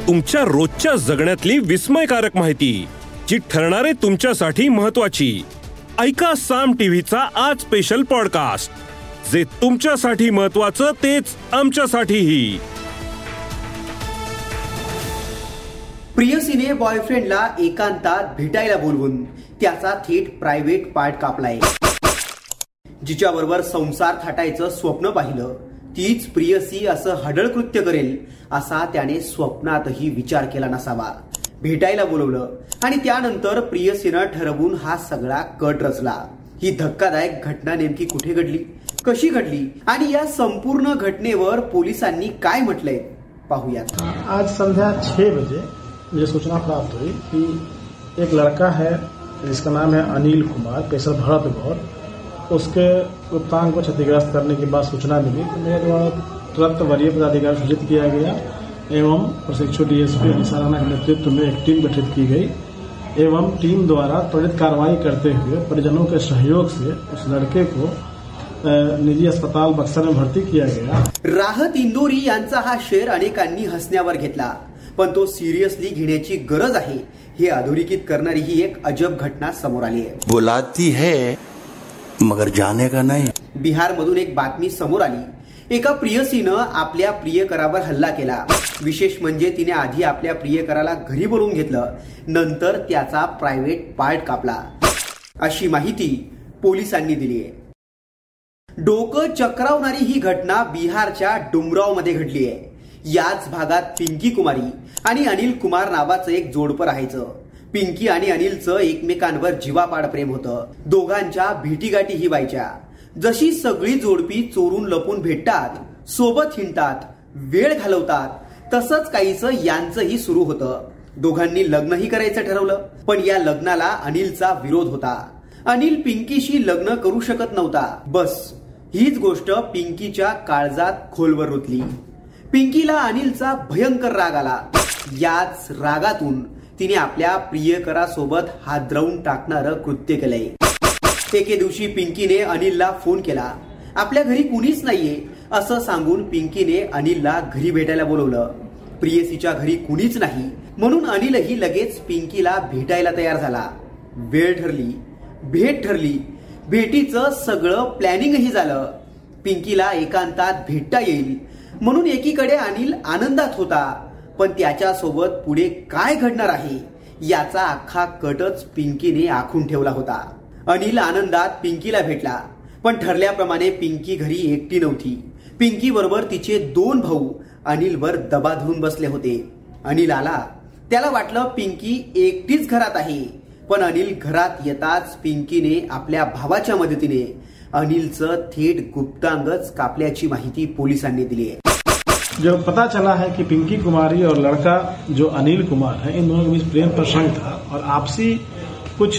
तुमच्या रोजच्या जगण्यातली विस्मयकारक माहिती जी ठरणारे तुमच्यासाठी महत्वाची. ऐका साम टीव्हीचा आज स्पेशल पॉडकास्ट, जे तुमच्यासाठी महत्वाचं तेच आमच्यासाठीही. प्रियसीने बॉयफ्रेंडला एकांतात भेटायला बोलवून त्याचा थेट प्रायव्हेट पार्ट कापलाय. जिच्याबरोबर संसार थाटायचं स्वप्न पाहिलं तीच प्रियसी असं हडळ कृत्य करेल असा त्याने स्वप्नातही विचार केला नसावा. भेटायला बोलवलं आणि त्यानंतर प्रियसीनं ठरवून हा सगळा कट रचला. ही धक्कादायक घटना नेमकी कुठे घडली, कशी घडली आणि या संपूर्ण घटनेवर पोलिसांनी काय म्हटलंय पाहूयात. आज संध्या 6 बजे मुझे सूचना प्राप्त हुई कि एक लड़का है जिसका नाम है अनिल कुमार, पेशा भरत गौर. उसके गुप्तांग को क्षतिग्रस्त करने के बाद सूचना मिली तो मेरे द्वारा तुरंत वरीय पदाधिकारी सूचित किया गया एवं प्रशिक्षु डीएसपी अनिशा राणा के नेतृत्व में एक टीम गठित की गई एवं टीम द्वारा त्वरित कार्रवाई करते हुए परिजनों के सहयोग से उस लड़के को निजी अस्पताल बक्सर में भर्ती किया गया. राहत इंदोरी यांचा हा शेर अनेकांनी हसण्यावर घेतला, पण तो सिरियसली घेण्याची गरज आहे हे अधोरेखित करणारी ही एक अजब घटना समोर आली आहे. बुलाती है मगर जाने का नहीं. बिहारमधून एक बातमी समोर आली. एका प्रियसीनं आपल्या प्रियकरावर हल्ला केला. विशेष म्हणजे तिने आधी आपल्या प्रियकराला घरी बोलवून घेतलं, नंतर त्याचा प्रायव्हेट पार्ट कापला, अशी माहिती पोलिसांनी दिली आहे. डोकं चक्रावणारी ही घटना बिहारच्या डुमराव मध्ये घडली आहे. याच भागात पिंकी कुमारी आणि अनिल कुमार नावाचं एक जोडपं राहायचं. पिंकी आणि अनिलचं एकमेकांवर जीवापाड प्रेम होतं. दोघांच्या भेटीगाठीही व्हायच्या. जशी सगळी जोडपी चोरून लपून भेटतात, सोबत हिंडतात, वेळ घालवतात, तसंच काहीसं यांचंही सुरू होतं. दोघांनी लग्नही करायचं ठरवलं, पण या लग्नाला अनिलचा विरोध होता. अनिल पिंकीशी लग्न करू शकत नव्हता. बस हीच गोष्ट पिंकीच्या काळजात खोलवर रुतली. पिंकीला अनिलचा भयंकर राग आला. याच रागातून तिने आपल्या प्रियकरासोबत हादरवून टाकणारं कृत्य केलंय. एके दिवशी पिंकीने अनिलला फोन केला. आपल्या घरी कुणीच नाहीये असं सांगून पिंकीने अनिलला घरी भेटायला बोलवलं. प्रियसीच्या घरी कुणीच नाही म्हणून अनिलही लगेच पिंकीला भेटायला तयार झाला. वेळ ठरली, भेट ठरली, भेटीचं सगळं प्लॅनिंगही झालं. पिंकीला एकांतात भेटता येईल म्हणून एकीकडे अनिल आनंदात होता, पण त्याच्यासोबत पुढे काय घडणार आहे याचा अख्खा कटच पिंकीने आखून ठेवला होता. अनिल आनंदात पिंकीला भेटला, पण ठरल्याप्रमाणे पिंकी घरी एकटी नव्हती. पिंकी बरोबर तिचे 2 भाऊ अनिलवर दबा धरून बसले होते. अनिल आला, त्याला वाटलं पिंकी एकटीच घरात आहे, पण अनिल घरात येताच पिंकीने आपल्या भावाच्या मदतीने अनिलचं थेट गुप्तांगच कापल्याची माहिती पोलिसांनी दिली आहे. जो पता चला है कि पिंकी कुमारी और लड़का जो अनिल कुमार है, इन दोनों के बीच प्रेम प्रसंग था और आपसी कुछ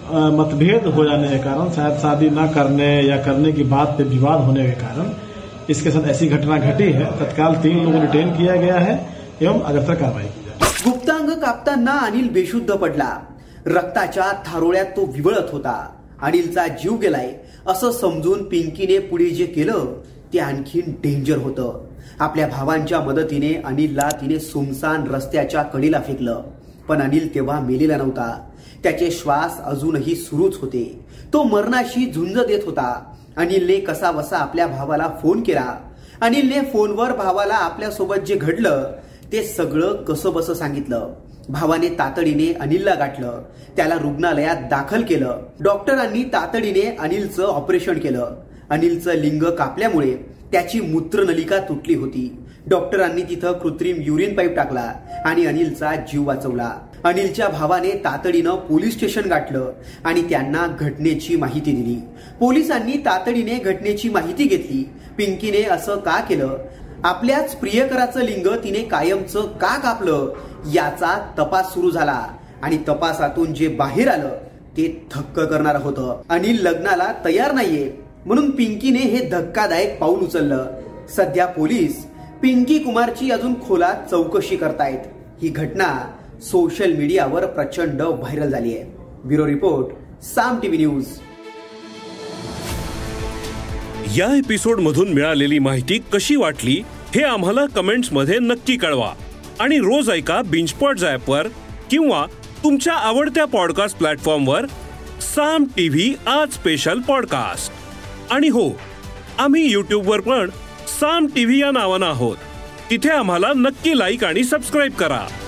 मतभेद हो जाने के कारण, शायद शादी न करने या करने की बात पे विवाद होने के कारण इसके साथ ऐसी घटना घटी है. तत्काल 3 लोगों को डिटेन किया गया है एवं अग्रतर कार्रवाई की जाए. गुप्तांग कापताना अनिल बेशुद्ध पडला. रक्ताच्या थारोळ्यात तो विवळत होता. अनिलचा जीव गेलाय असं समजून पिंकीने पुढे जे केलं ते आणखीन डेंजर होतं. आपल्या भावांच्या मदतीने अनिलला तिने सुमसान रस्त्याच्या कडेला फेकलं, पण अनिल तेव्हा मेलेला नव्हता. त्याचे श्वास अजूनही सुरूच होते. तो मरणाशी झुंज देत होता. अनिलने कसाबसा आपल्या भावाला फोन केला. अनिलने फोनवर भावाला आपल्यासोबत जे घडलं ते सगळं कसंबसं सांगितलं. भावाने तातडीने अनिलला गाठलं, त्याला रुग्णालयात दाखल केलं. डॉक्टरांनी तातडीने अनिलचं ऑपरेशन केलं. अनिलचं लिंग कापल्यामुळे त्याची मूत्रनलिका तुटली होती. डॉक्टरांनी तिथं कृत्रिम युरिन पाईप टाकला आणि अनिलचा जीव वाचवला. अनिलच्या भावाने तातडीनं पोलीस स्टेशन गाठलं आणि त्यांना घटनेची माहिती दिली. पोलिसांनी तातडीने घटनेची माहिती घेतली. पिंकीने असं का केलं, आपल्याच प्रियकराचं लिंग तिने कायमचं का कापलं याचा तपास सुरू झाला आणि तपासातून जे बाहेर आलं ते थक्क करणार होतं. अनिल लग्नाला तयार नाहीये म्हणून पिंकीने हे धक्कादायक पाऊल उचललं. सध्या पोलीस पिंकी कुमारची अजून खोलात चौकशी करतायत. ही घटना सोशल मीडियावर प्रचंड व्हायरल झाली आहे. Bureau report, Saam TV news. या एपिसोड मधून मिळालेली माहिती कशी वाटली हे आम्हाला कमेंट्स मध्ये नक्की कळवा. आणि रोज ऐका बिंचपॉट ॲपवर किंवा तुमच्या आवडत्या पॉडकास्ट प्लॅटफॉर्मवर साम टीव्ही आज स्पेशल पॉडकास्ट. आणि हो, आम्ही युट्यूबवर पण साम टीव्ही या नावानं आहोत. तिथे आम्हाला नक्की लाईक आणि सबस्क्राईब करा.